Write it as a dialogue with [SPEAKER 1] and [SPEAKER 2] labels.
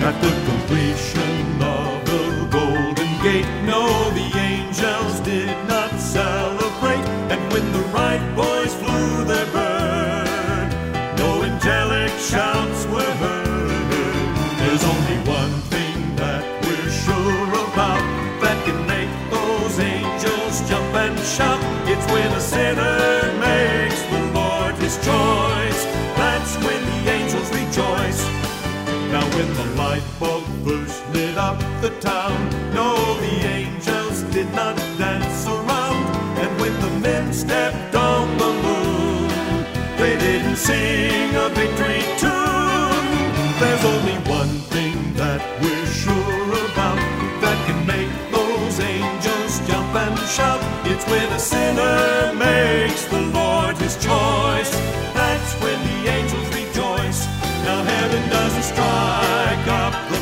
[SPEAKER 1] At the completion of the Golden Gate, no, the angels did not celebrate. And when the right boys flew their bird, no angelic shouts were heard. There's only one thing that we're sure about that can make those angels jump and shout. It's when a sinner makes the Lord his choice. That's when the angels rejoice. Now when the light bulb first lit up the town, no, the angels did not dance around. And when the men stepped on the moon, they didn't sing a victory tune. There's only one thing that we're sure about that can make those angels jump and shout. It's when a sinner makes the Lord his choice. That's when the angels rejoice. Now heaven doesn't strike up the